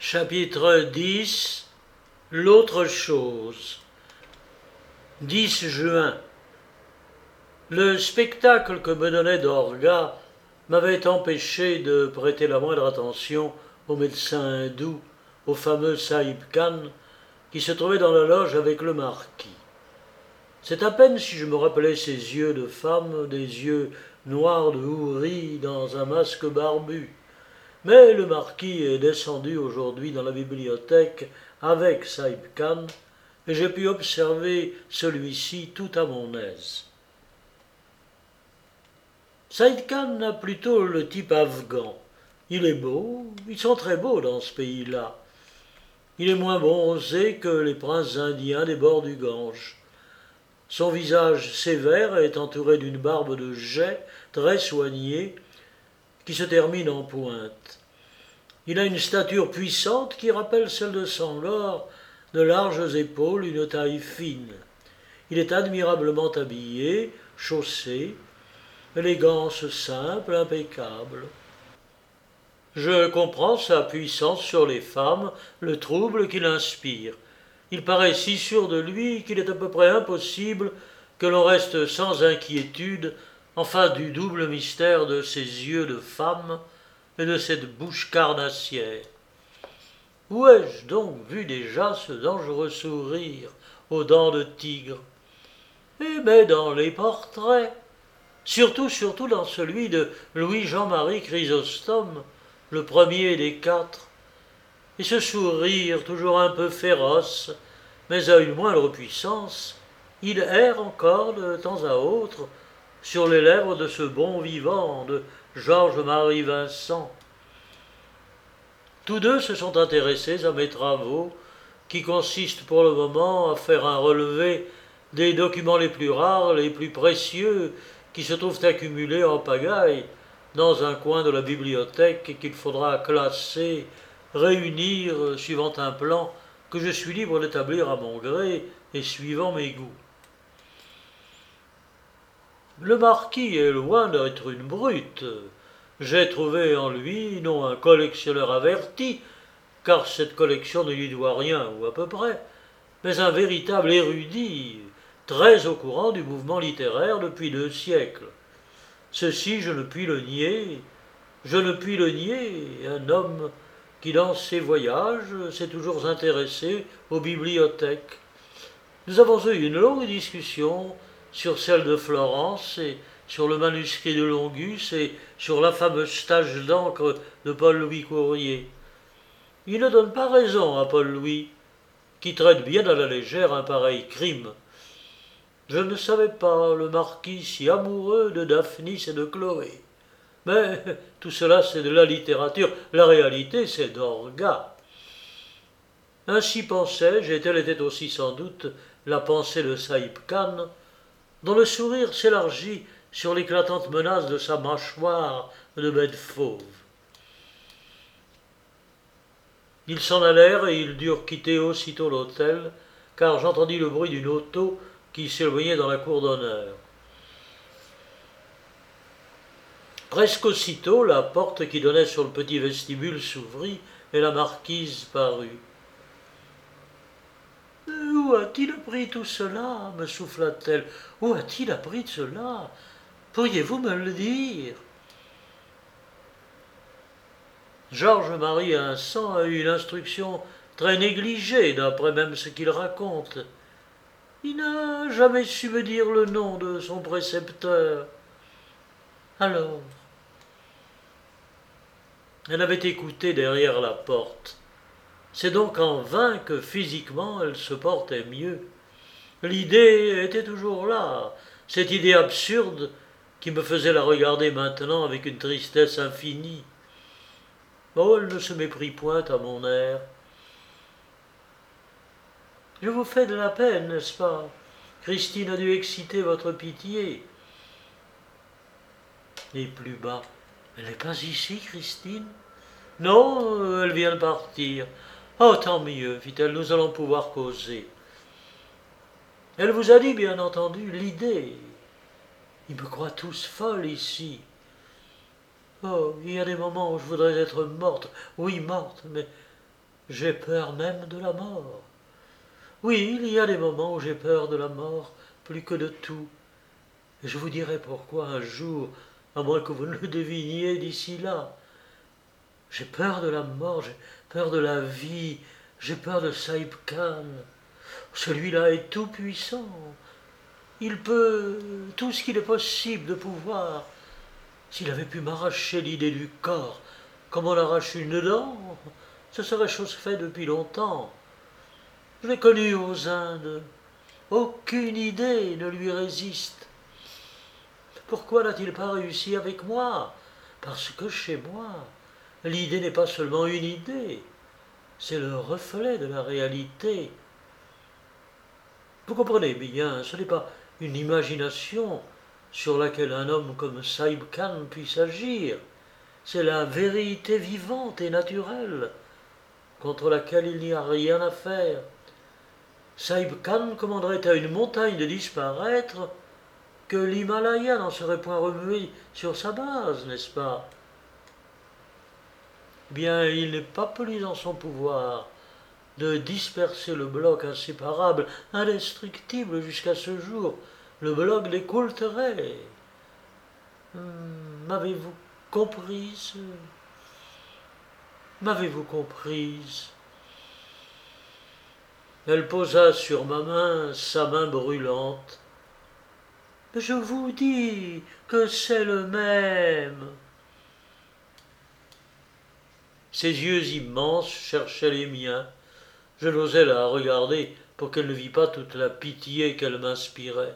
Chapitre 10. L'autre chose. 10 juin. Le spectacle que me donnait Dorga m'avait empêché de prêter la moindre attention au médecin hindou, au fameux Sahib Khan, qui se trouvait dans la loge avec le marquis. C'est à peine si je me rappelais ses yeux de femme, des yeux noirs de houri dans un masque barbu. Mais le marquis est descendu aujourd'hui dans la bibliothèque avec Sahib Khan, et j'ai pu observer celui-ci tout à mon aise. Sahib Khan a plutôt le type afghan. Il est beau, ils sont très beaux dans ce pays-là. Il est moins bronzé que les princes indiens des bords du Gange. Son visage sévère est entouré d'une barbe de jais très soignée qui se termine en pointe. Il a une stature puissante qui rappelle celle de Sangor, de larges épaules, une taille fine. Il est admirablement habillé, chaussé, élégance simple, impeccable. Je comprends sa puissance sur les femmes, le trouble qu'il inspire. Il paraît si sûr de lui qu'il est à peu près impossible que l'on reste sans inquiétude en face du double mystère de ses yeux de femme et de cette bouche carnassière. Où ai-je donc vu déjà ce dangereux sourire aux dents de tigre? Mais dans les portraits, surtout dans celui de Louis-Jean-Marie Chrysostome, le premier des 4, et ce sourire toujours un peu féroce, mais à une moindre puissance, il erre encore de temps à autre sur les lèvres de ce bon vivant de Georges-Marie Vincent. Tous deux se sont intéressés à mes travaux, qui consistent pour le moment à faire un relevé des documents les plus rares, les plus précieux, qui se trouvent accumulés en pagaille dans un coin de la bibliothèque et qu'il faudra classer, réunir suivant un plan que je suis libre d'établir à mon gré et suivant mes goûts. Le marquis est loin d'être une brute. J'ai trouvé en lui non un collectionneur averti, car cette collection ne lui doit rien, ou à peu près, mais un véritable érudit, très au courant du mouvement littéraire depuis 2 siècles. Ceci, je ne puis le nier, un homme qui, dans ses voyages, s'est toujours intéressé aux bibliothèques. Nous avons eu une longue discussion sur celle de Florence et sur le manuscrit de Longus et sur la fameuse tache d'encre de Paul-Louis Courrier. Il ne donne pas raison à Paul-Louis, qui traite bien à la légère un pareil crime. Je ne savais pas le marquis si amoureux de Daphnis et de Chloé. Mais tout cela, c'est de la littérature. La réalité, c'est Dorga. Ainsi pensais-je, et telle était aussi sans doute la pensée de Sahib Khan, dont le sourire s'élargit sur l'éclatante menace de sa mâchoire de bête fauve. Ils s'en allèrent et ils durent quitter aussitôt l'hôtel, car j'entendis le bruit d'une auto qui s'éloignait dans la cour d'honneur. Presque aussitôt, la porte qui donnait sur le petit vestibule s'ouvrit et la marquise parut. « Où a-t-il appris tout cela » me souffla-t-elle. « Où a-t-il appris cela? Pourriez-vous me le dire » Georges-Marie Vincent a eu une instruction très négligée, d'après même ce qu'il raconte. Il n'a jamais su me dire le nom de son précepteur. Alors, elle avait écouté derrière la porte. C'est donc en vain que physiquement elle se portait mieux. L'idée était toujours là, cette idée absurde qui me faisait la regarder maintenant avec une tristesse infinie. Oh, elle ne se méprit point à mon air. Je vous fais de la peine, n'est-ce pas? Christine a dû exciter votre pitié. Et plus bas, elle n'est pas ici, Christine? Non, elle vient de partir. Oh, tant mieux, fit-elle, nous allons pouvoir causer. Elle vous a dit, bien entendu, l'idée. Ils me croient tous folle ici. Oh, il y a des moments où je voudrais être morte, oui, morte, mais J'ai peur même de la mort. Oui, il y a des moments où j'ai peur de la mort plus que de tout. Et je vous dirai pourquoi un jour, à moins que vous ne le deviniez d'ici là. J'ai peur de la mort, j'ai peur de la vie, j'ai peur de Saïb Khan. Celui-là est tout puissant. Il peut tout ce qu'il est possible de pouvoir. S'il avait pu m'arracher l'idée du corps, comme on arrache une dent, ce serait chose faite depuis longtemps. Je l'ai connu aux Indes. Aucune idée ne lui résiste. Pourquoi n'a-t-il pas réussi avec moi? Parce que chez moi, l'idée n'est pas seulement une idée, c'est le reflet de la réalité. Vous comprenez bien, ce n'est pas une imagination sur laquelle un homme comme Saïb Khan puisse agir. C'est la vérité vivante et naturelle, contre laquelle il n'y a rien à faire. Saïb Khan commanderait à une montagne de disparaître, que l'Himalaya n'en serait point remué sur sa base, n'est-ce pas? Bien, il n'est pas plus en son pouvoir de disperser le bloc inséparable, indestructible jusqu'à ce jour, le bloc des Coulterets. M'avez-vous comprise? M'avez-vous comprise? Elle posa sur ma main sa main brûlante. Je vous dis que c'est le même. Ses yeux immenses cherchaient les miens. Je n'osais la regarder pour qu'elle ne vît pas toute la pitié qu'elle m'inspirait.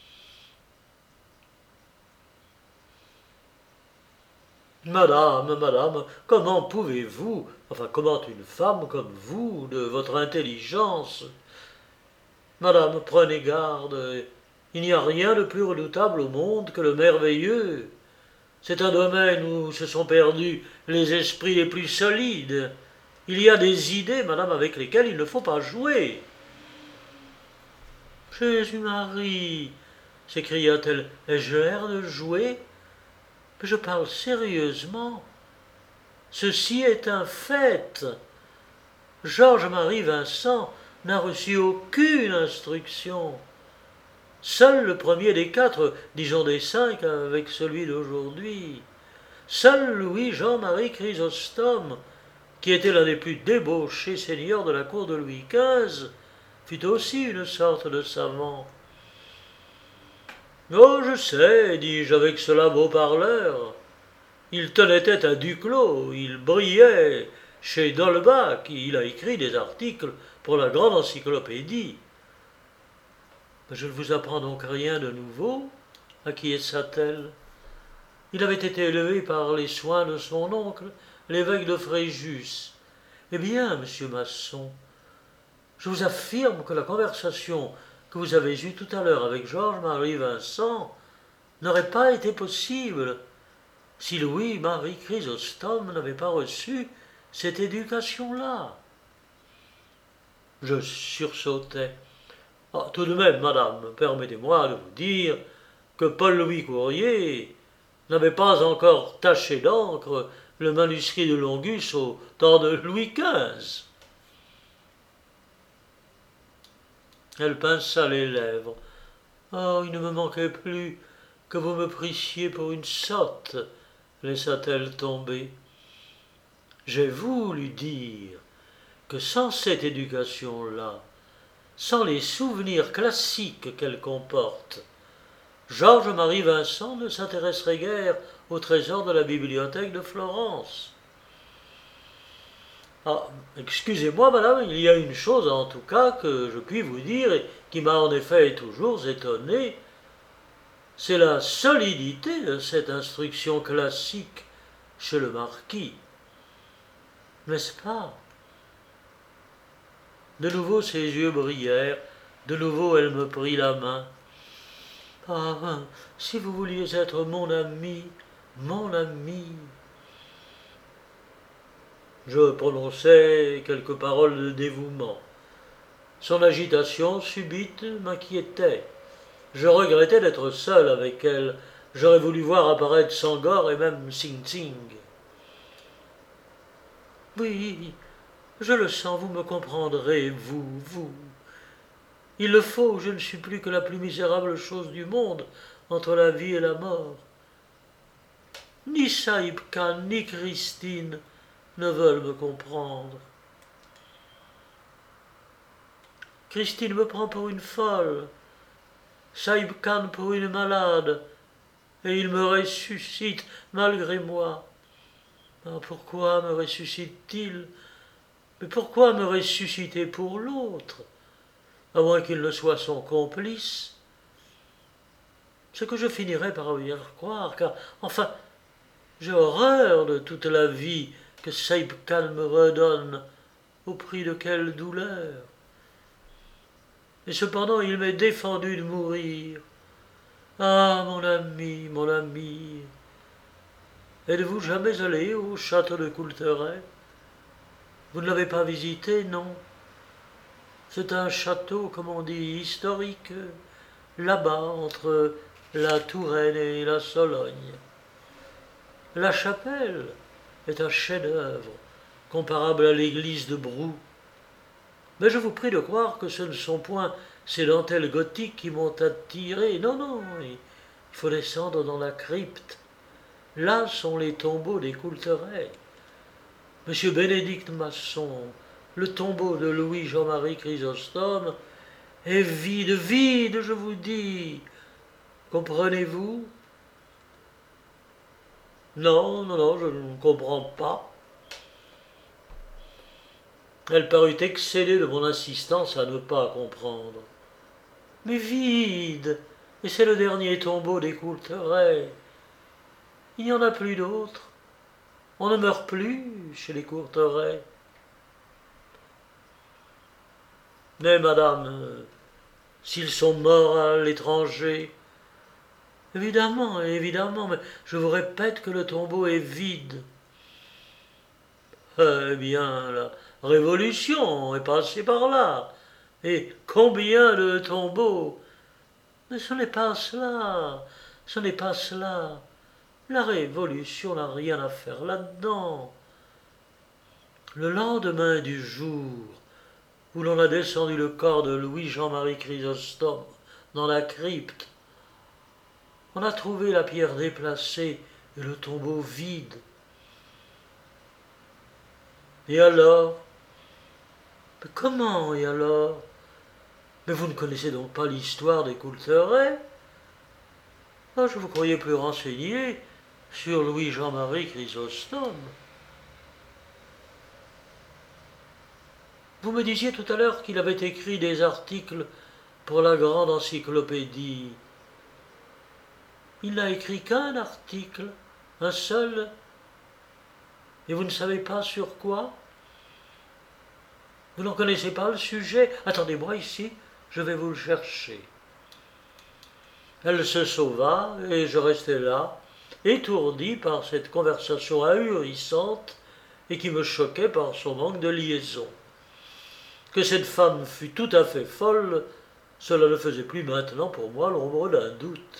Madame, madame, comment pouvez-vous, enfin comment une femme comme vous, de votre intelligence... Madame, prenez garde, il n'y a rien de plus redoutable au monde que le merveilleux. C'est un domaine où se sont perdus les esprits les plus solides. Il y a des idées, madame, avec lesquelles il ne faut pas jouer. Jésus-Marie, s'écria-t-elle, ai-je l'air de jouer? Mais je parle sérieusement. Ceci est un fait. Georges-Marie Vincent n'a reçu aucune instruction. Seul le premier des quatre, disons des cinq, avec celui d'aujourd'hui. Seul Louis-Jean-Marie Chrysostome, qui était l'un des plus débauchés seigneurs de la cour de Louis XV, fut aussi une sorte de savant. Oh, je sais, dis-je avec cela beau parleur. Il tenait tête à Duclos, il brillait chez D'Holbach, il a écrit des articles pour la grande encyclopédie. Je ne vous apprends donc rien de nouveau, acquiesça-t-elle. Il avait été élevé par les soins de son oncle, l'évêque de Fréjus. Eh bien, monsieur Masson, je vous affirme que la conversation que vous avez eue tout à l'heure avec Georges-Marie Vincent n'aurait pas été possible si Louis-Marie Chrysostome n'avait pas reçu cette éducation-là. Je sursautais. Ah, tout de même, madame, permettez-moi de vous dire que Paul-Louis Courrier n'avait pas encore taché d'encre le manuscrit de Longus au temps de Louis XV. Elle pinça les lèvres. Oh, il ne me manquait plus que vous me prissiez pour une sotte, laissa-t-elle tomber. J'ai voulu dire que sans cette éducation-là, sans les souvenirs classiques qu'elle comporte, Georges-Marie Vincent ne s'intéresserait guère au trésor de la bibliothèque de Florence. Ah, excusez-moi, madame, il y a une chose en tout cas que je puis vous dire et qui m'a en effet toujours étonné, c'est la solidité de cette instruction classique chez le marquis. N'est-ce pas? De nouveau ses yeux brillèrent, de nouveau elle me prit la main. Ah, si vous vouliez être mon ami, mon ami. Je prononçai quelques paroles de dévouement. Son agitation subite m'inquiétait. Je regrettais d'être seul avec elle. J'aurais voulu voir apparaître Sangor et même Sing Sing. Oui, Je le sens, vous me comprendrez, vous. Il le faut, je ne suis plus que la plus misérable chose du monde, entre la vie et la mort. Ni Saïb Khan, ni Christine ne veulent me comprendre. Christine me prend pour une folle, Saïb Khan pour une malade, et il me ressuscite malgré moi. Ah, pourquoi me ressuscite-t-il? Mais pourquoi me ressusciter pour l'autre? À moins qu'il ne soit son complice. Ce que je finirai par bien croire, car, enfin, j'ai horreur de toute la vie que Saïb Khan me redonne, au prix de quelle douleur. Et cependant il m'est défendu de mourir. Ah, mon ami, êtes-vous jamais allé au château de Coulteret? Vous ne l'avez pas visité, non? C'est un château, comme on dit, historique, là-bas, entre la Touraine et la Sologne. La chapelle est un chef-d'œuvre, comparable à l'église de Brou. Mais je vous prie de croire que ce ne sont point ces dentelles gothiques qui m'ont attiré. Non, il faut descendre dans la crypte. Là sont les tombeaux des Coulteret. Monsieur Bénédicte Masson, le tombeau de Louis Jean-Marie Chrysostome, est vide, je vous dis. Comprenez-vous? Non, je ne comprends pas. Elle parut excédée de mon insistance à ne pas comprendre. Mais vide, et c'est le dernier tombeau des Coulteret. Il n'y en a plus d'autres. On ne meurt plus chez les Coulteret. Mais madame, s'ils sont morts à l'étranger, évidemment, mais je vous répète que le tombeau est vide. Eh bien, la Révolution est passée par là. Et combien de tombeaux? Mais ce n'est pas cela. La Révolution n'a rien à faire là-dedans. Le lendemain du jour où l'on a descendu le corps de Louis Jean-Marie Chrysostome dans la crypte, on a trouvé la pierre déplacée et le tombeau vide. Et alors? Mais comment, et alors? Mais vous ne connaissez donc pas l'histoire des Coulteret? Ah, je vous croyais plus renseigné sur Louis Jean-Marie Chrysostome. Vous me disiez tout à l'heure qu'il avait écrit des articles pour la grande encyclopédie. Il n'a écrit qu'un article, un seul. Et vous ne savez pas sur quoi? Vous n'en connaissez pas le sujet? Attendez-moi ici, je vais vous le chercher. Elle se sauva, et je restai là, étourdi par cette conversation ahurissante et qui me choquait par son manque de liaison. Que cette femme fût tout à fait folle, cela ne faisait plus maintenant pour moi l'ombre d'un doute.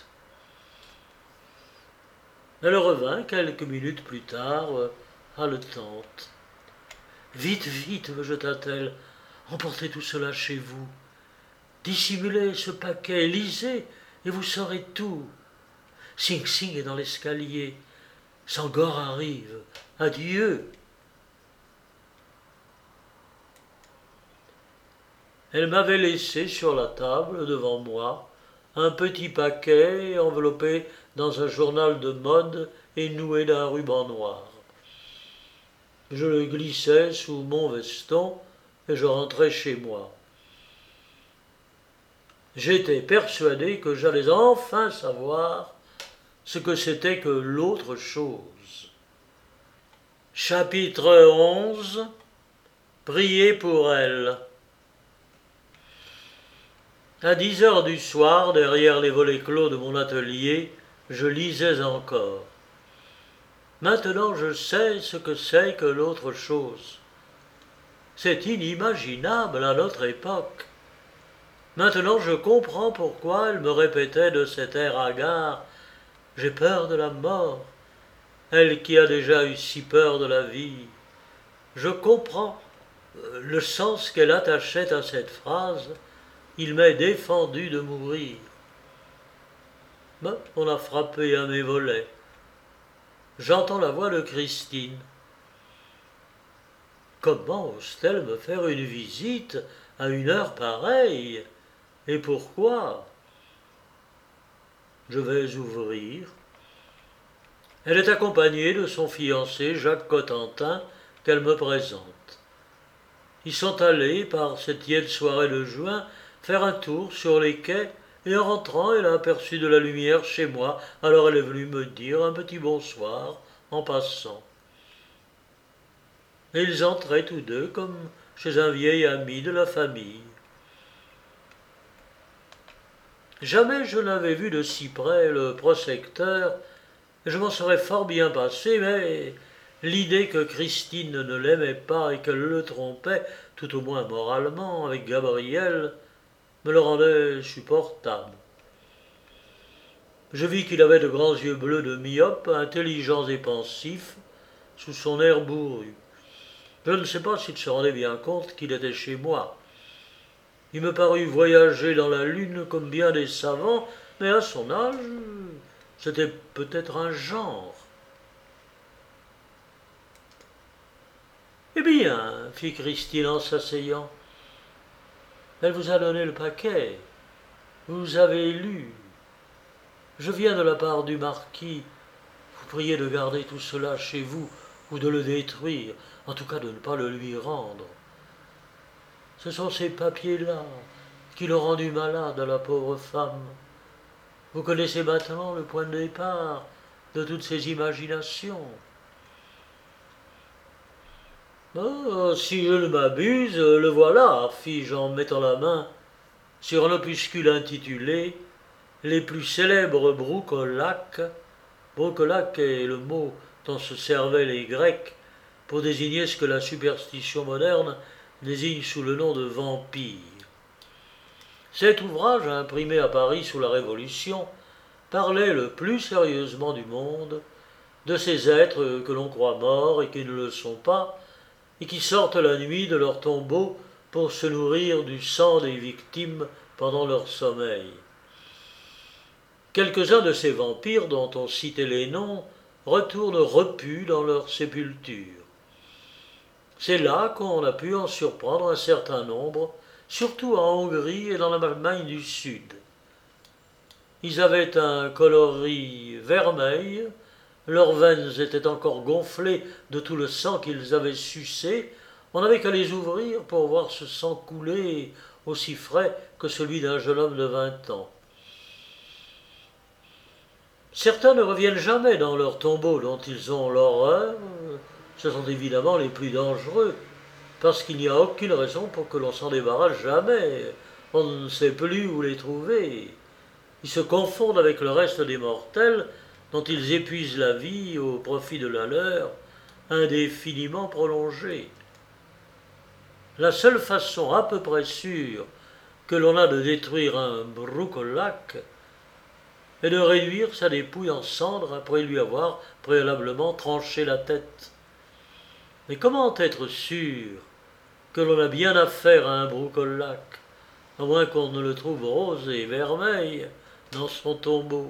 Elle revint quelques minutes plus tard, haletante. Vite, me jeta-t-elle, emportez tout cela chez vous. Dissimulez ce paquet, lisez, et vous saurez tout. Sing Sing est dans l'escalier. Sangor arrive. Adieu. Elle m'avait laissé sur la table devant moi un petit paquet enveloppé dans un journal de mode et noué d'un ruban noir. Je le glissai sous mon veston et je rentrai chez moi. J'étais persuadé que j'allais enfin savoir ce que c'était que l'autre chose. Chapitre 11. Priez pour elle. À 10 heures du soir, derrière les volets clos de mon atelier, je lisais encore. Maintenant je sais ce que c'est que l'autre chose. C'est inimaginable à notre époque. Maintenant je comprends pourquoi elle me répétait de cet air hagard « J'ai peur de la mort », elle qui a déjà eu si peur de la vie. Je comprends. Le sens qu'elle attachait à cette phrase, il m'est défendu de mourir. Mais on a frappé à mes volets. J'entends la voix de Christine. Comment ose-t-elle me faire une visite à une heure pareille? Et pourquoi? Je vais ouvrir. Elle est accompagnée de son fiancé Jacques Cotentin qu'elle me présente. Ils sont allés, par cette tiède soirée de juin, faire un tour sur les quais, et en rentrant, elle a aperçu de la lumière chez moi, alors elle est venue me dire un petit bonsoir en passant. Et ils entraient tous deux comme chez un vieil ami de la famille. Jamais je n'avais vu de si près le prosecteur, et je m'en serais fort bien passé, mais l'idée que Christine ne l'aimait pas et qu'elle le trompait, tout au moins moralement, avec Gabriel, me le rendait supportable. Je vis qu'il avait de grands yeux bleus de myope, intelligents et pensifs, sous son air bourru. Je ne sais pas s'il se rendait bien compte qu'il était chez moi. Il me parut voyager dans la lune comme bien des savants, mais à son âge, c'était peut-être un genre. Eh bien, fit Christine en s'asseyant, elle vous a donné le paquet. Vous avez lu. Je viens de la part du marquis. Vous priez de garder tout cela chez vous ou de le détruire, en tout cas de ne pas le lui rendre. Ce sont ces papiers-là qui l'ont rendu malade à la pauvre femme. Vous connaissez maintenant le point de départ de toutes ces imaginations. Oh, si je ne m'abuse, le voilà, fis-je en mettant la main sur un opuscule intitulé Les plus célèbres broucolaques. Broucolaque est le mot dont se servaient les Grecs pour désigner ce que la superstition moderne désigne sous le nom de vampire. Cet ouvrage, imprimé à Paris sous la Révolution, parlait le plus sérieusement du monde, de ces êtres que l'on croit morts et qui ne le sont pas, et qui sortent la nuit de leur tombeau pour se nourrir du sang des victimes pendant leur sommeil. Quelques-uns de ces vampires dont on citait les noms retournent repus dans leur sépulture. C'est là qu'on a pu en surprendre un certain nombre, surtout en Hongrie et dans l'Allemagne du Sud. Ils avaient un coloris vermeil, leurs veines étaient encore gonflées de tout le sang qu'ils avaient sucé, on n'avait qu'à les ouvrir pour voir ce sang couler aussi frais que celui d'un jeune homme de 20 ans. Certains ne reviennent jamais dans leurs tombeaux dont ils ont l'horreur. Ce sont évidemment les plus dangereux, parce qu'il n'y a aucune raison pour que l'on s'en débarrasse jamais. On ne sait plus où les trouver. Ils se confondent avec le reste des mortels, dont ils épuisent la vie au profit de la leur, indéfiniment prolongée. La seule façon à peu près sûre que l'on a de détruire un broucolaque est de réduire sa dépouille en cendres après lui avoir préalablement tranché la tête. Mais comment être sûr que l'on a bien affaire à un broucolaque, à moins qu'on ne le trouve rose et vermeil dans son tombeau?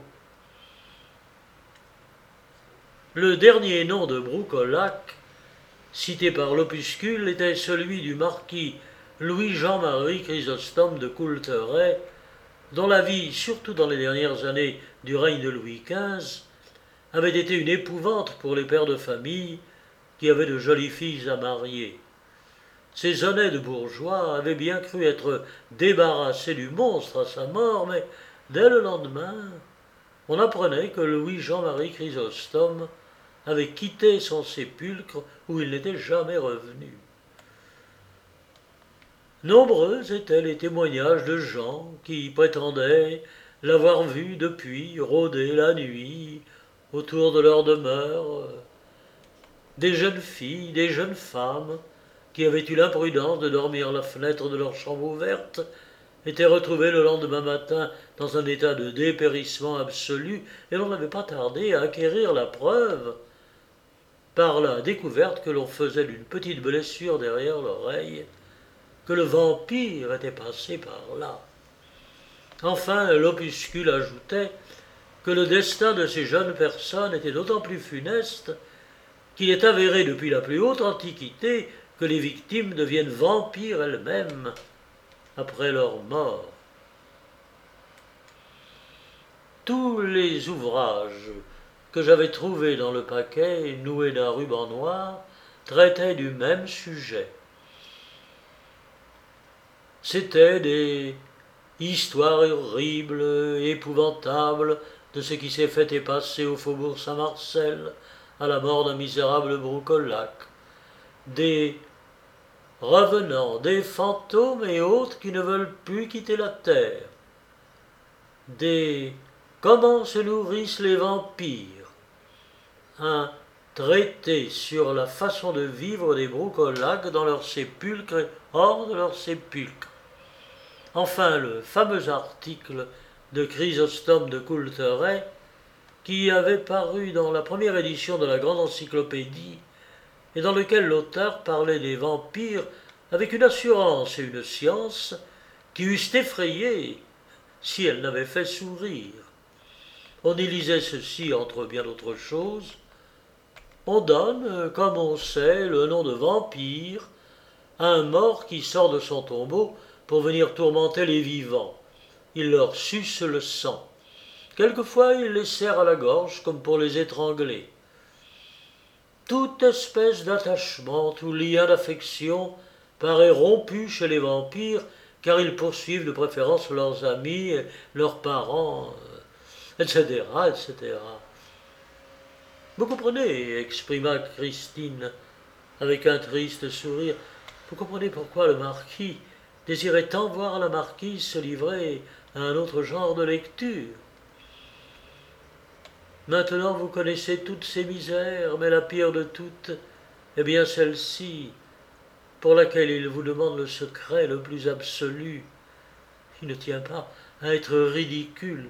Le dernier nom de broucolaque, cité par l'opuscule, était celui du marquis Louis-Jean-Marie Chrysostome de Coulteret, dont la vie, surtout dans les dernières années du règne de Louis XV, avait été une épouvante pour les pères de famille qui avaient de jolies filles à marier. Ces honnêtes bourgeois avaient bien cru être débarrassés du monstre à sa mort, mais dès le lendemain, on apprenait que Louis-Jean-Marie Chrysostome avait quitté son sépulcre où il n'était jamais revenu. Nombreux étaient les témoignages de gens qui prétendaient l'avoir vu depuis rôder la nuit autour de leur demeure. Des jeunes filles, des jeunes femmes qui avaient eu l'imprudence de dormir à la fenêtre de leur chambre ouverte étaient retrouvées le lendemain matin dans un état de dépérissement absolu, et l'on n'avait pas tardé à acquérir la preuve par la découverte que l'on faisait d'une petite blessure derrière l'oreille, que le vampire était passé par là. Enfin, l'opuscule ajoutait que le destin de ces jeunes personnes était d'autant plus funeste qu'il est avéré depuis la plus haute antiquité que les victimes deviennent vampires elles-mêmes après leur mort. Tous les ouvrages que j'avais trouvés dans le paquet noué d'un ruban noir traitaient du même sujet. C'étaient des histoires horribles, épouvantables, de ce qui s'est fait et passé au faubourg Saint-Marcel, à la mort d'un misérable broucolaque, des revenants, des fantômes et autres qui ne veulent plus quitter la terre, des comment se nourrissent les vampires, un traité sur la façon de vivre des broucolaques dans leurs sépulcres et hors de leurs sépulcres. Enfin, le fameux article de Chrysostome de Coulteret, qui avait paru dans la première édition de la Grande Encyclopédie, et dans lequel l'auteur parlait des vampires avec une assurance et une science qui eussent effrayé si elles n'avaient fait sourire. On y lisait ceci entre bien d'autres choses. On donne, comme on sait, le nom de vampire à un mort qui sort de son tombeau pour venir tourmenter les vivants. Il leur suce le sang. Quelquefois, il les serre à la gorge comme pour les étrangler. Toute espèce d'attachement, tout lien d'affection paraît rompu chez les vampires, car ils poursuivent de préférence leurs amis, leurs parents, etc., etc. Vous comprenez, exprima Christine avec un triste sourire, vous comprenez pourquoi le marquis désirait tant voir la marquise se livrer à un autre genre de lecture. Maintenant vous connaissez toutes ces misères, mais la pire de toutes est bien celle-ci, pour laquelle il vous demande le secret le plus absolu. Il ne tient pas à être ridicule.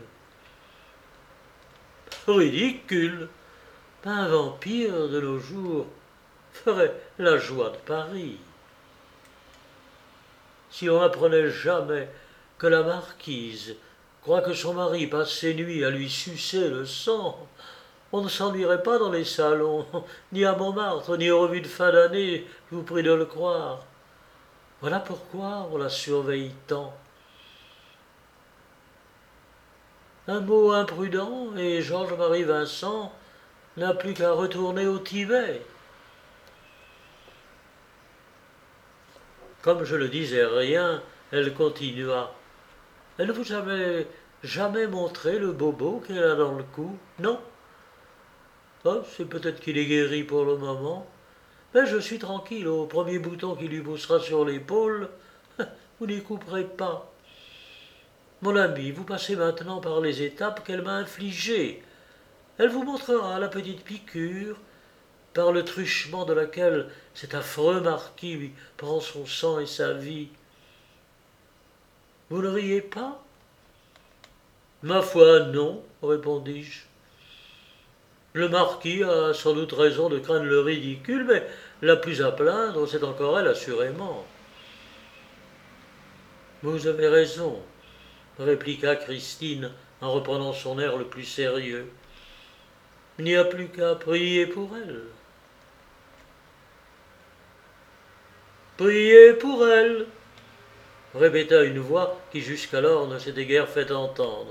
Ridicule? Un vampire de nos jours ferait la joie de Paris. Si on n'apprenait jamais que la marquise croit que son mari passe ses nuits à lui sucer le sang, on ne s'ennuierait pas dans les salons, ni à Montmartre, ni aux revues de fin d'année, je vous prie de le croire. Voilà pourquoi on la surveille tant. Un mot imprudent, et Georges-Marie Vincent n'a plus qu'à retourner au Tibet. Comme je ne disais rien, elle continua. Elle ne vous avait jamais montré le bobo qu'elle a dans le cou, non? Oh, c'est peut-être qu'il est guéri pour le moment, mais je suis tranquille, au premier bouton qui lui poussera sur l'épaule, vous n'y couperez pas. Mon ami, vous passez maintenant par les étapes qu'elle m'a infligées. Elle vous montrera la petite piqûre, par le truchement de laquelle cet affreux marquis prend son sang et sa vie. Vous ne riez pas? Ma foi, non, répondis-je. Le marquis a sans doute raison de craindre le ridicule, mais la plus à plaindre, c'est encore elle, assurément. Vous avez raison, répliqua Christine en reprenant son air le plus sérieux. Il n'y a plus qu'à prier pour elle. Priez pour elle, répéta une voix qui jusqu'alors ne s'était guère fait entendre.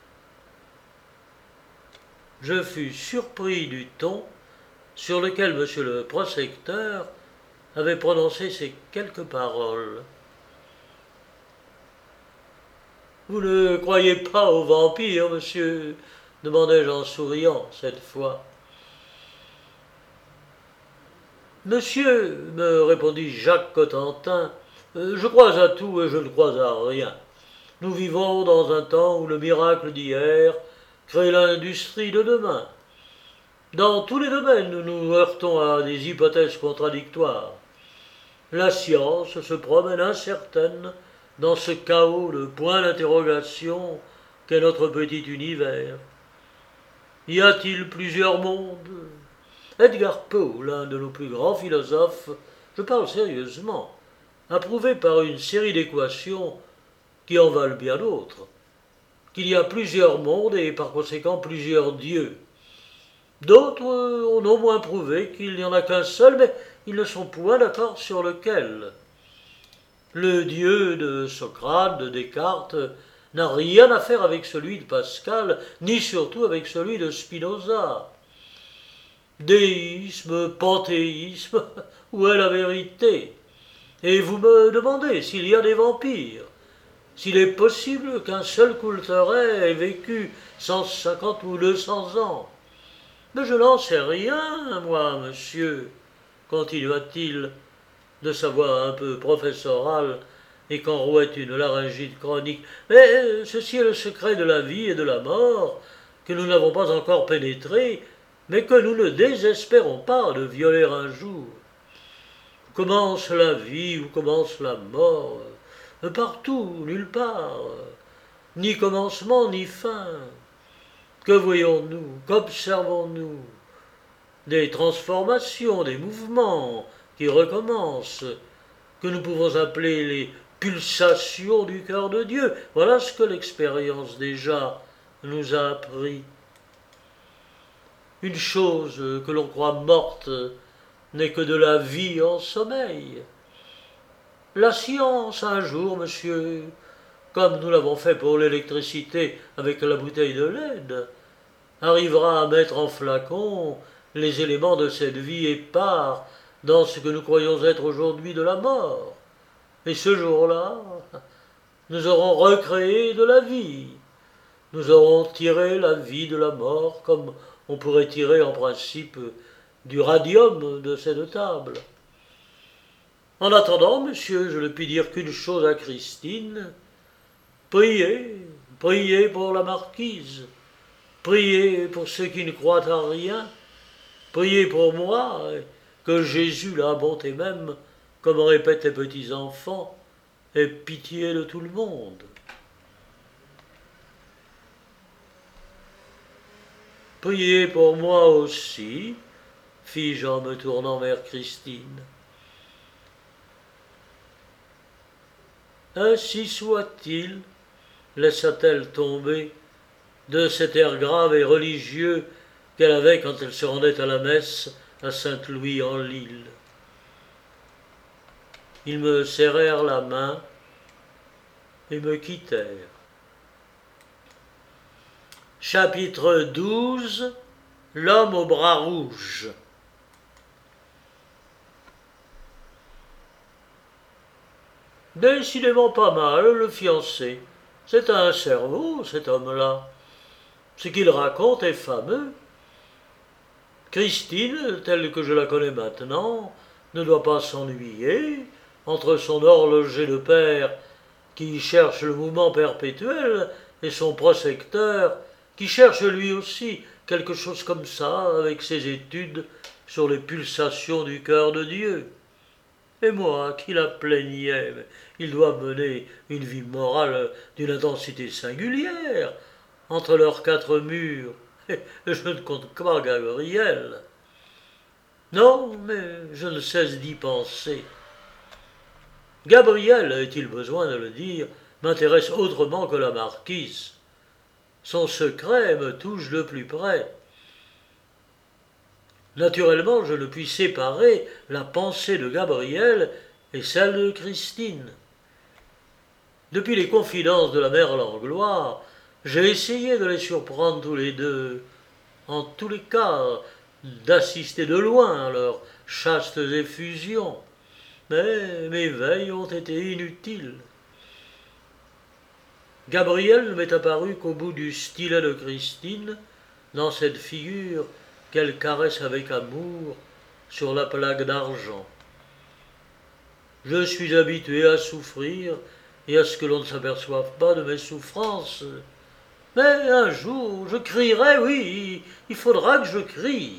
Je fus surpris du ton sur lequel monsieur le prospecteur avait prononcé ces quelques paroles. Vous ne croyez pas aux vampires, monsieur? Demandai-je en souriant cette fois. Monsieur, me répondit Jacques Cotentin, je crois à tout et je ne crois à rien. Nous vivons dans un temps où le miracle d'hier crée l'industrie de demain. Dans tous les domaines, nous nous heurtons à des hypothèses contradictoires. La science se promène incertaine dans ce chaos de points d'interrogation qu'est notre petit univers. Y a-t-il plusieurs mondes? Edgar Poe, l'un de nos plus grands philosophes, je parle sérieusement, a prouvé par une série d'équations qui en valent bien d'autres, qu'il y a plusieurs mondes et par conséquent plusieurs dieux. D'autres ont au moins prouvé qu'il n'y en a qu'un seul, mais ils ne sont point d'accord sur lequel. Le Dieu de Socrate, de Descartes, n'a rien à faire avec celui de Pascal, ni surtout avec celui de Spinoza. Déisme, panthéisme, où est la vérité? Et vous me demandez s'il y a des vampires, s'il est possible qu'un seul Coulteret ait vécu 150 ou 200 ans. Mais je n'en sais rien, moi, monsieur, continua-t-il, de sa voix un peu professorale et qu'enrouait une laryngite chronique. Mais ceci est le secret de la vie et de la mort, que nous n'avons pas encore pénétré, mais que nous ne désespérons pas de violer un jour. Où commence la vie, où commence la mort? Partout, nulle part, ni commencement ni fin. Que voyons-nous? Qu'observons-nous? Des transformations, des mouvements qui recommencent, que nous pouvons appeler les pulsations du cœur de Dieu. Voilà ce que l'expérience déjà nous a appris. Une chose que l'on croit morte n'est que de la vie en sommeil. La science, un jour, monsieur, comme nous l'avons fait pour l'électricité avec la bouteille de lait, arrivera à mettre en flacon les éléments de cette vie épars dans ce que nous croyons être aujourd'hui de la mort. Et ce jour-là, nous aurons recréé de la vie. Nous aurons tiré la vie de la mort comme on pourrait tirer en principe du radium de cette table. En attendant, monsieur, je ne puis dire qu'une chose à Christine. Priez, priez pour la marquise. Priez pour ceux qui ne croient à rien. Priez pour moi, que Jésus, la bonté même, comme répètent les petits enfants, ait pitié de tout le monde. Priez pour moi aussi, fis-je en me tournant vers Christine. Ainsi soit-il, laissa-t-elle tomber, de cet air grave et religieux qu'elle avait quand elle se rendait à la messe à Saint-Louis-en-l'Île. Ils me serrèrent la main et me quittèrent. Chapitre 12. L'homme au bras rouge. Décidément pas mal, le fiancé. C'est un cerveau, cet homme-là. Ce qu'il raconte est fameux. Christine, telle que je la connais maintenant, ne doit pas s'ennuyer entre son horloger de père qui cherche le mouvement perpétuel et son prosecteur qui cherche lui aussi quelque chose comme ça avec ses études sur les pulsations du cœur de Dieu. Et moi, qui la plaignais, il doit mener une vie morale d'une intensité singulière entre leurs quatre murs. Et je ne compte pas Gabriel. Non, mais je ne cesse d'y penser. Gabriel, est-il besoin de le dire, m'intéresse autrement que la marquise. Son secret me touche de plus près. Naturellement, je ne puis séparer la pensée de Gabriel et celle de Christine. Depuis les confidences de la mère Langlois, j'ai essayé de les surprendre tous les deux, en tous les cas, d'assister de loin à leurs chastes effusions, mais mes veilles ont été inutiles. Gabriel ne m'est apparu qu'au bout du stylet de Christine, dans cette figure qu'elle caresse avec amour sur la plaque d'argent. Je suis habitué à souffrir et à ce que l'on ne s'aperçoive pas de mes souffrances. Mais un jour, je crierai, oui, il faudra que je crie.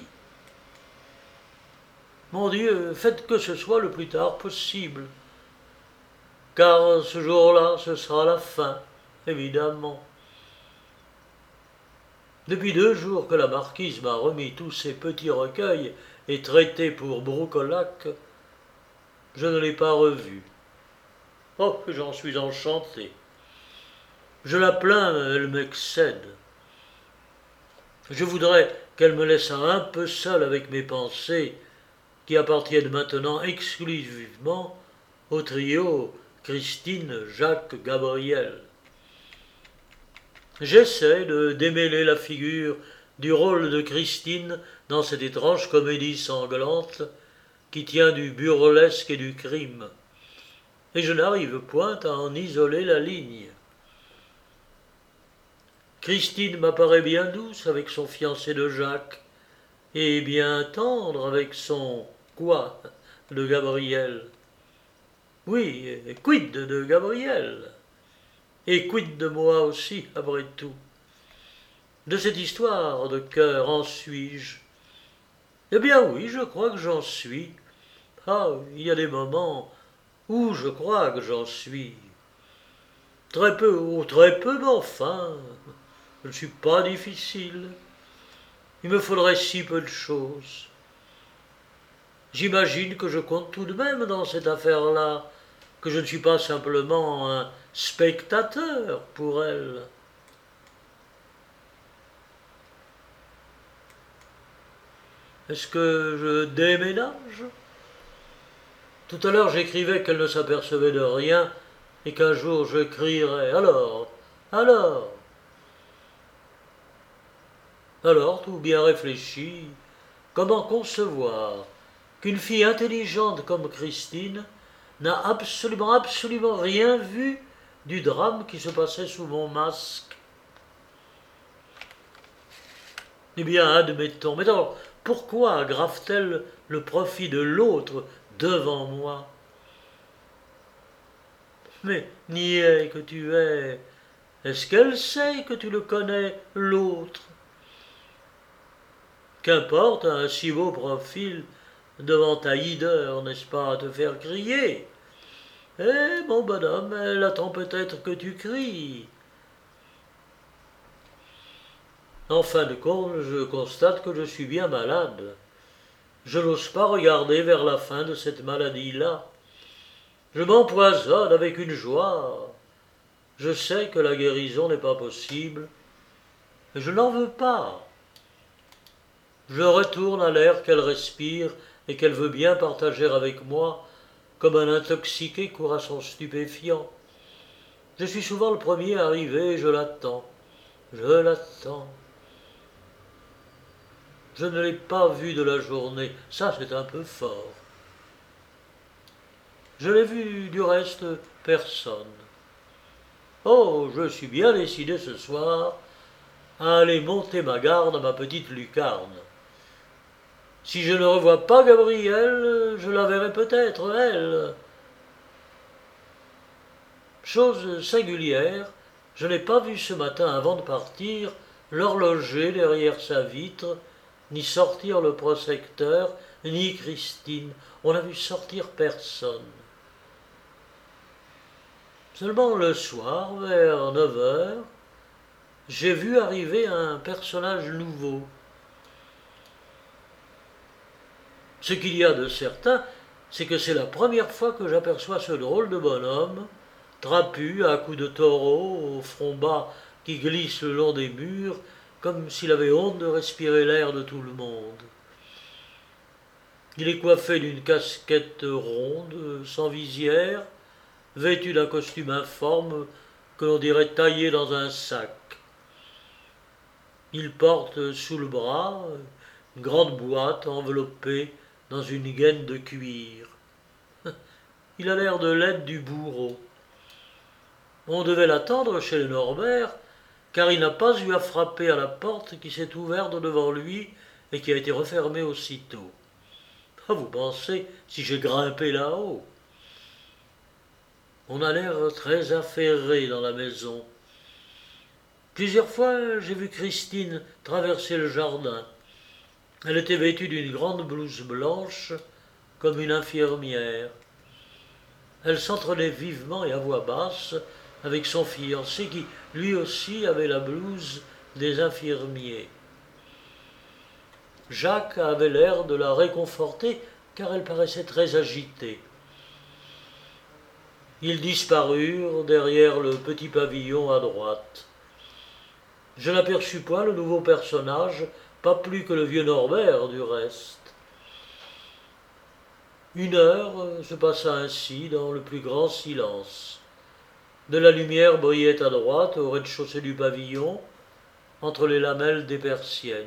Mon Dieu, faites que ce soit le plus tard possible, car ce jour-là, ce sera la fin, évidemment. Depuis 2 jours que la marquise m'a remis tous ces petits recueils et traité pour broucolaque, je ne l'ai pas revue. Oh, j'en suis enchanté. Je la plains, elle m'excède. Je voudrais qu'elle me laissât un peu seule avec mes pensées, qui appartiennent maintenant exclusivement au trio Christine, Jacques, Gabriel. J'essaie de démêler la figure du rôle de Christine dans cette étrange comédie sanglante qui tient du burlesque et du crime, et je n'arrive point à en isoler la ligne. Christine m'apparaît bien douce avec son fiancé de Jacques, et bien tendre avec son quoi de Gabriel. Oui, et quid de Gabriel? Et quid de moi aussi, après tout? De cette histoire de cœur en suis-je? Eh bien oui, je crois que j'en suis. Ah, il y a des moments où je crois que j'en suis. Très peu, très peu, mais enfin, je ne suis pas difficile. Il me faudrait si peu de choses. J'imagine que je compte tout de même dans cette affaire-là, que je ne suis pas simplement un spectateur pour elle. Est-ce que je déménage? Tout à l'heure j'écrivais qu'elle ne s'apercevait de rien et qu'un jour je crierais alors, alors, tout bien réfléchi, comment concevoir qu'une fille intelligente comme Christine n'a absolument rien vu du drame qui se passait sous mon masque? Eh bien, admettons. Mais alors, pourquoi aggrave-t-elle le profit de l'autre devant moi? Mais, niais que tu es, est-ce qu'elle sait que tu le connais, l'autre? Qu'importe un si beau profil devant ta hideur, n'est-ce pas, à te faire crier? Eh, mon bonhomme, elle attend peut-être que tu cries. En fin de compte, je constate que je suis bien malade. Je n'ose pas regarder vers la fin de cette maladie-là. Je m'empoisonne avec une joie. Je sais que la guérison n'est pas possible, mais je n'en veux pas. Je retourne à l'air qu'elle respire et qu'elle veut bien partager avec moi, comme un intoxiqué court à son stupéfiant. Je suis souvent le premier arrivé et je l'attends. Je l'attends. Je ne l'ai pas vue de la journée, ça c'est un peu fort. Je n'ai vu du reste personne. Oh, je suis bien décidé ce soir à aller monter ma garde à ma petite lucarne. Si je ne revois pas Gabrielle, je la verrai peut-être, elle. Chose singulière, je n'ai pas vu ce matin avant de partir l'horloger derrière sa vitre, ni sortir le prospecteur, ni Christine. On n'a vu sortir personne. Seulement le soir, vers 9 heures, j'ai vu arriver un personnage nouveau. Ce qu'il y a de certain, c'est que c'est la première fois que j'aperçois ce drôle de bonhomme, trapu à coups de taureau, au front bas qui glisse le long des murs, comme s'il avait honte de respirer l'air de tout le monde. Il est coiffé d'une casquette ronde, sans visière, vêtu d'un costume informe que l'on dirait taillé dans un sac. Il porte sous le bras une grande boîte enveloppée dans une gaine de cuir. Il a l'air de l'aide du bourreau. On devait l'attendre chez le Norbert, car il n'a pas eu à frapper à la porte qui s'est ouverte devant lui et qui a été refermée aussitôt. Ah, vous pensez si j'ai grimpé là-haut? On a l'air très affairé dans la maison. Plusieurs fois, j'ai vu Christine traverser le jardin. Elle était vêtue d'une grande blouse blanche, comme une infirmière. Elle s'entraînait vivement et à voix basse avec son fiancé qui, lui aussi, avait la blouse des infirmiers. Jacques avait l'air de la réconforter car elle paraissait très agitée. Ils disparurent derrière le petit pavillon à droite. Je n'aperçus point le nouveau personnage, pas plus que le vieux Norbert du reste. Une heure se passa ainsi dans le plus grand silence. De la lumière brillait à droite, au rez-de-chaussée du pavillon, entre les lamelles des persiennes.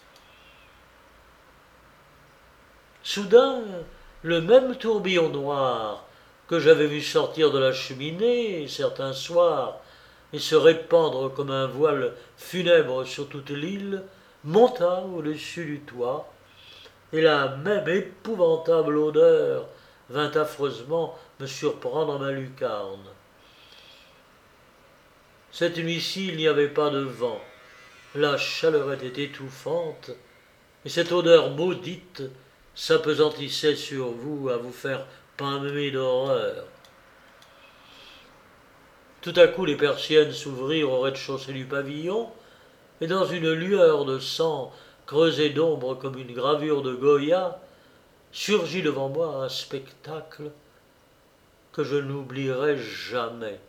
Soudain, le même tourbillon noir que j'avais vu sortir de la cheminée certains soirs et se répandre comme un voile funèbre sur toute l'île, monta au-dessus du toit, et la même épouvantable odeur vint affreusement me surprendre à ma lucarne. Cette nuit-ci, il n'y avait pas de vent, la chaleur était étouffante, et cette odeur maudite s'apesantissait sur vous à vous faire pâmer d'horreur. Tout à coup, les persiennes s'ouvrirent au rez-de-chaussée du pavillon, et dans une lueur de sang creusée d'ombre comme une gravure de Goya, surgit devant moi un spectacle que je n'oublierai jamais.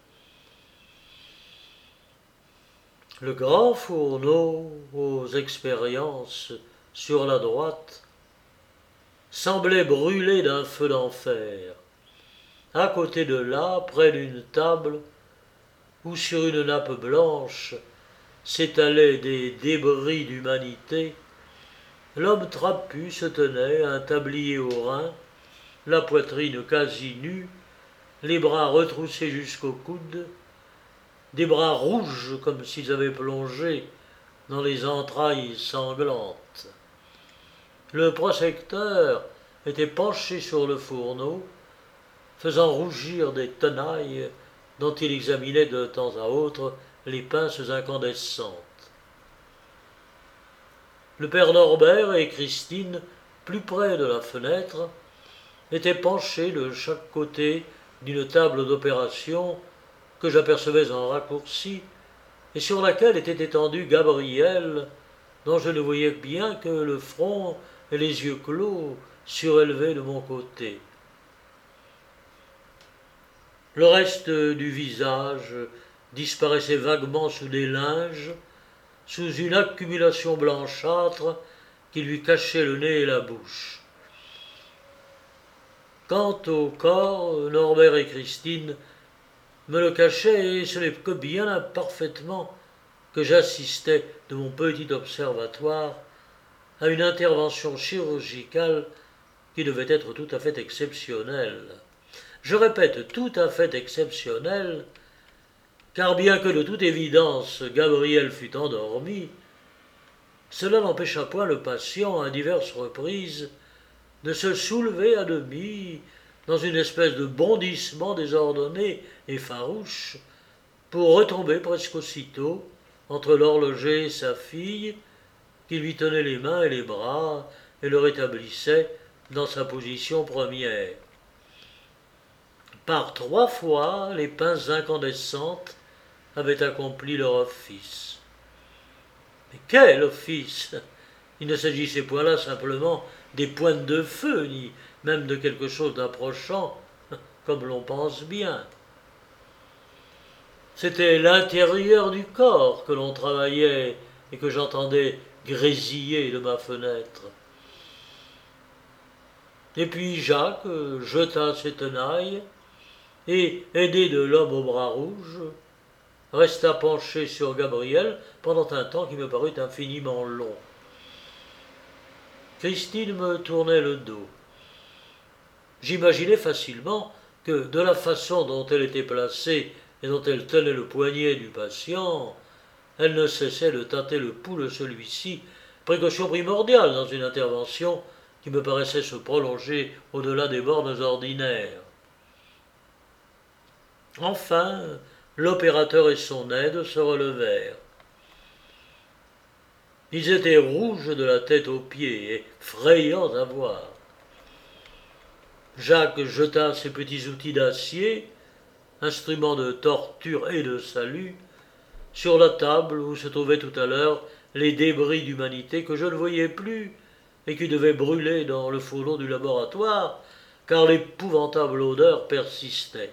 Le grand fourneau aux expériences sur la droite semblait brûler d'un feu d'enfer. À côté de là, près d'une table, où sur une nappe blanche s'étalaient des débris d'humanité, l'homme trapu se tenait, un tablier au rein, la poitrine quasi nue, les bras retroussés jusqu'au coude, des bras rouges comme s'ils avaient plongé dans les entrailles sanglantes. Le prosecteur était penché sur le fourneau, faisant rougir des tenailles dont il examinait de temps à autre les pinces incandescentes. Le père Norbert et Christine, plus près de la fenêtre, étaient penchés de chaque côté d'une table d'opération que j'apercevais en raccourci et sur laquelle était étendu Gabriel, dont je ne voyais bien que le front et les yeux clos surélevés de mon côté. Le reste du visage disparaissait vaguement sous des linges, sous une accumulation blanchâtre qui lui cachait le nez et la bouche. Quant au corps, Norbert et Christine me le cachaient, et ce n'est que bien imparfaitement que j'assistais de mon petit observatoire à une intervention chirurgicale qui devait être tout à fait exceptionnelle. Je répète, tout à fait exceptionnelle, car bien que de toute évidence Gabriel fût endormi, cela n'empêcha point le patient, à diverses reprises, de se soulever à demi dans une espèce de bondissement désordonné et farouche, pour retomber presque aussitôt entre l'horloger et sa fille, qui lui tenait les mains et les bras et le rétablissait dans sa position première. Par 3 fois, les pinces incandescentes avaient accompli leur office. Mais quel office! Il ne s'agissait point là simplement des pointes de feu, ni même de quelque chose d'approchant, comme l'on pense bien. C'était l'intérieur du corps que l'on travaillait et que j'entendais grésiller de ma fenêtre. Et puis Jacques jeta ses tenailles et, aidé de l'homme au bras rouge, resta penché sur Gabriel pendant un temps qui me parut infiniment long. Christine me tournait le dos. J'imaginais facilement que, de la façon dont elle était placée et dont elle tenait le poignet du patient, elle ne cessait de tâter le pouls de celui-ci, précaution primordiale dans une intervention qui me paraissait se prolonger au-delà des bornes ordinaires. Enfin, l'opérateur et son aide se relevèrent. Ils étaient rouges de la tête aux pieds et frayants à voir. Jacques jeta ses petits outils d'acier, instruments de torture et de salut, sur la table où se trouvaient tout à l'heure les débris d'humanité que je ne voyais plus et qui devaient brûler dans le fourneau du laboratoire, car l'épouvantable odeur persistait.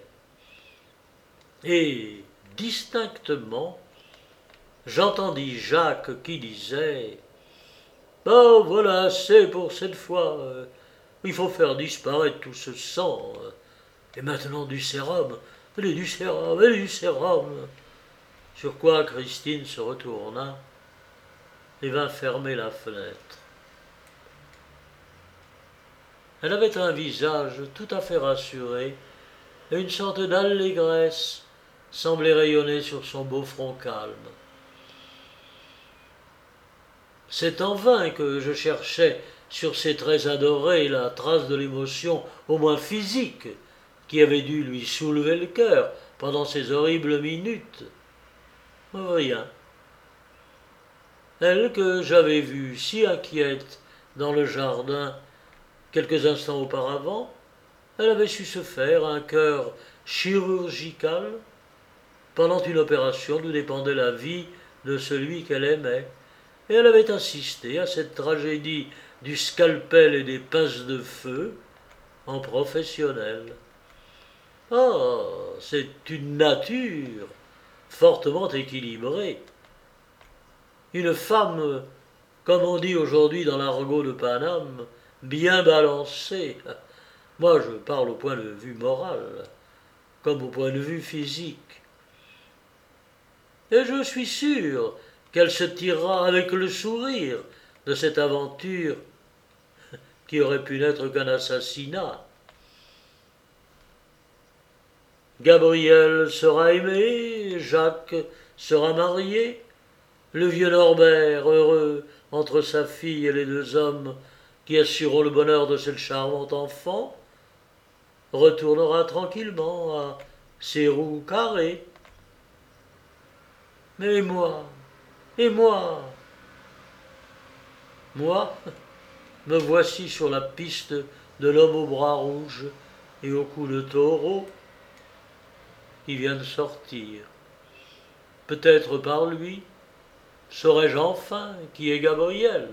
Et, distinctement, j'entendis Jacques qui disait « Oh, voilà, c'est pour cette fois. Il faut faire disparaître tout ce sang. Et maintenant du sérum. Allez, du sérum, allez, du sérum. » Sur quoi Christine se retourna et vint fermer la fenêtre. Elle avait un visage tout à fait rassuré, et une sorte d'allégresse semblait rayonner sur son beau front calme. C'est en vain que je cherchais sur ses traits adorés la trace de l'émotion, au moins physique, qui avait dû lui soulever le cœur pendant ces horribles minutes. Rien. Elle que j'avais vue si inquiète dans le jardin quelques instants auparavant, elle avait su se faire un cœur chirurgical pendant une opération d'où dépendait la vie de celui qu'elle aimait, et elle avait assisté à cette tragédie du scalpel et des pinces de feu en professionnelle. Ah, c'est une nature fortement équilibrée. Une femme, comme on dit aujourd'hui dans l'argot de Paname, bien balancée. Moi, je parle au point de vue moral, comme au point de vue physique. Et je suis sûr qu'elle se tirera avec le sourire de cette aventure qui aurait pu n'être qu'un assassinat. Gabriel sera aimé, Jacques sera marié, le vieux Norbert, heureux entre sa fille et les deux hommes qui assureront le bonheur de cette charmante enfant, retournera tranquillement à ses roues carrées. Mais moi, et moi, me voici sur la piste de l'homme au bras rouge et au cou de taureau qui vient de sortir. Peut-être par lui saurai-je enfin qui est Gabriel.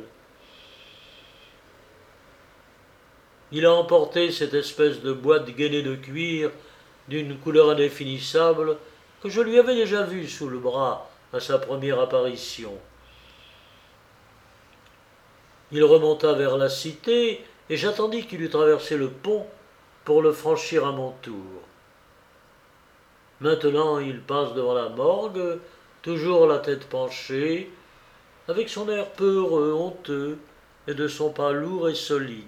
Il a emporté cette espèce de boîte gainée de cuir d'une couleur indéfinissable que je lui avais déjà vue sous le bras à sa première apparition. Il remonta vers la cité et j'attendis qu'il eût traversé le pont pour le franchir à mon tour. Maintenant il passe devant la morgue, toujours la tête penchée, avec son air peureux, honteux, et de son pas lourd et solide.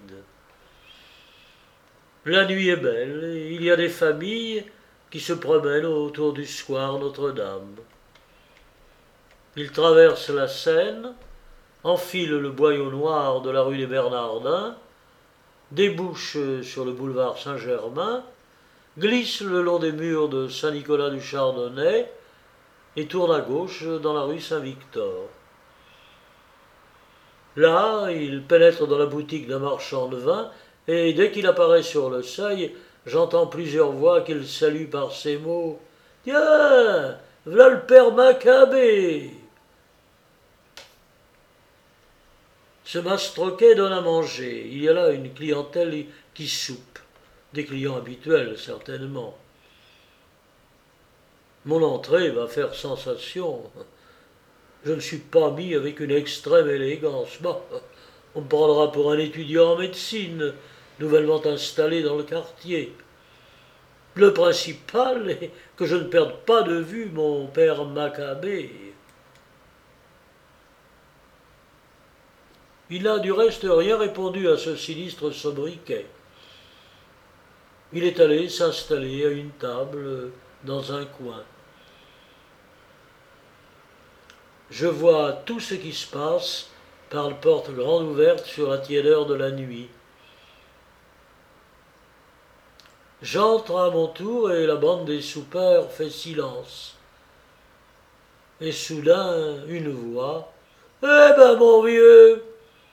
La nuit est belle, et il y a des familles qui se promènent autour du square Notre-Dame. Il traverse la Seine, enfile le boyau noir de la rue des Bernardins, débouche sur le boulevard Saint-Germain, glisse le long des murs de Saint-Nicolas du Chardonnay et tourne à gauche dans la rue Saint-Victor. Là, il pénètre dans la boutique d'un marchand de vin et dès qu'il apparaît sur le seuil, j'entends plusieurs voix qui le saluent par ces mots. « Tiens, v'là le père Maccabée !» Ce mastroquet donne à manger. Il y a là une clientèle qui soupe. Des clients habituels, certainement. Mon entrée va faire sensation. Je ne suis pas mis avec une extrême élégance. Bon, on me prendra pour un étudiant en médecine, nouvellement installé dans le quartier. Le principal est que je ne perde pas de vue mon père Maccabée. Il n'a du reste rien répondu à ce sinistre sobriquet. Il est allé s'installer à une table dans un coin. Je vois tout ce qui se passe par la porte grande ouverte sur la tiédeur de la nuit. J'entre à mon tour et la bande des soupeurs fait silence. Et soudain, une voix. « Eh ben, mon vieux !»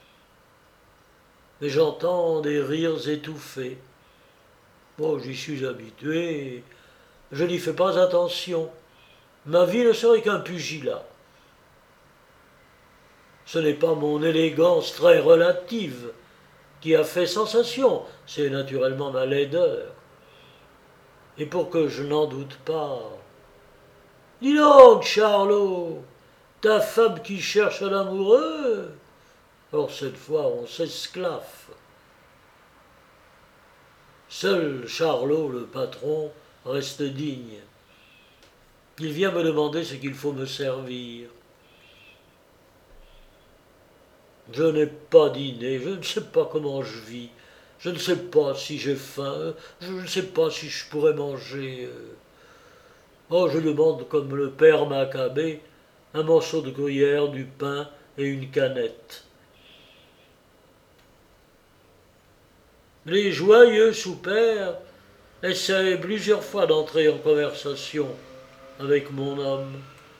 Et j'entends des rires étouffés. Bon, j'y suis habitué, je n'y fais pas attention. Ma vie ne serait qu'un pugilat. Ce n'est pas mon élégance très relative qui a fait sensation, c'est naturellement ma laideur. Et pour que je n'en doute pas. Dis donc, Charlot, ta femme qui cherche un amoureux. Or cette fois on s'esclaffe. Seul Charlot, le patron, reste digne. Il vient me demander ce qu'il faut me servir. Je n'ai pas dîné, je ne sais pas comment je vis, je ne sais pas si j'ai faim, je ne sais pas si je pourrais manger. Oh, je demande comme le père Maccabée un morceau de gruyère, du pain et une canette. Les joyeux soupers essaient plusieurs fois d'entrer en conversation avec mon homme.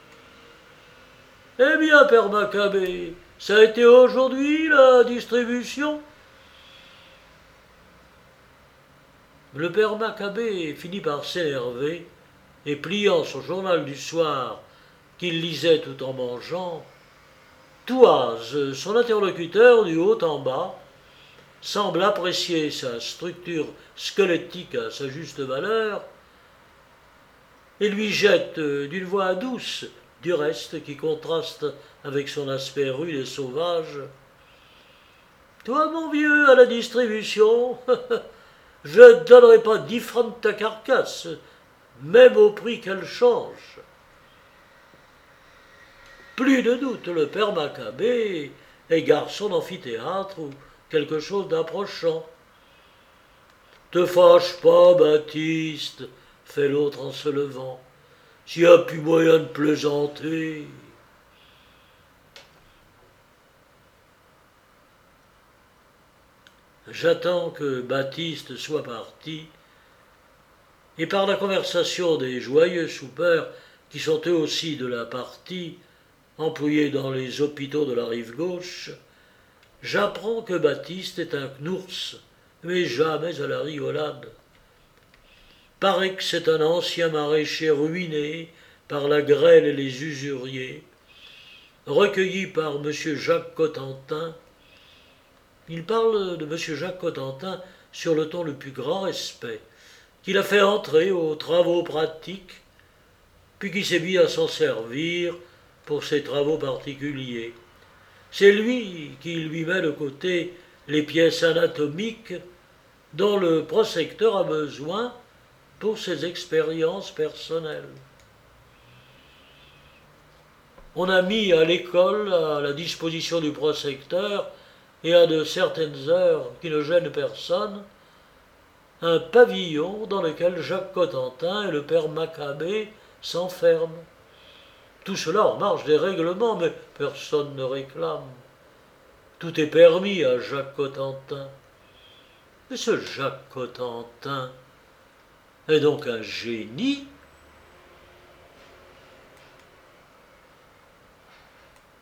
Eh bien, père Maccabée, ça a été aujourd'hui la distribution? Le père Maccabée finit par s'énerver et pliant son journal du soir qu'il lisait tout en mangeant, toise son interlocuteur du haut en bas, semble apprécier sa structure squelettique à sa juste valeur et lui jette d'une voix douce, du reste qui contraste avec son aspect rude et sauvage. Toi, mon vieux, à la distribution, je ne donnerai pas 10 francs de ta carcasse, même au prix qu'elle change. Plus de doute, le père Maccabée est garçon d'amphithéâtre ou quelque chose d'approchant. Te fâche pas, Baptiste, fait l'autre en se levant. S'il n'y a plus moyen de plaisanter. J'attends que Baptiste soit parti, et par la conversation des joyeux soupeurs, qui sont eux aussi de la partie, employés dans les hôpitaux de la rive gauche, j'apprends que Baptiste est un knours, mais jamais à la rigolade. Paraît que c'est un ancien maraîcher ruiné par la grêle et les usuriers, recueilli par M. Jacques Cotentin. Il parle de M. Jacques Cotentin sur le ton le plus grand respect, qu'il a fait entrer aux travaux pratiques, puis qui s'est mis à s'en servir pour ses travaux particuliers. C'est lui qui lui met de côté les pièces anatomiques dont le prosecteur a besoin pour ses expériences personnelles. On a mis à l'école à la disposition du prosecteur et à de certaines heures qui ne gênent personne, un pavillon dans lequel Jacques Cotentin et le père Maccabée s'enferment. Tout cela en marge des règlements, mais personne ne réclame. Tout est permis à Jacques Cotentin. Mais ce Jacques Cotentin est donc un génie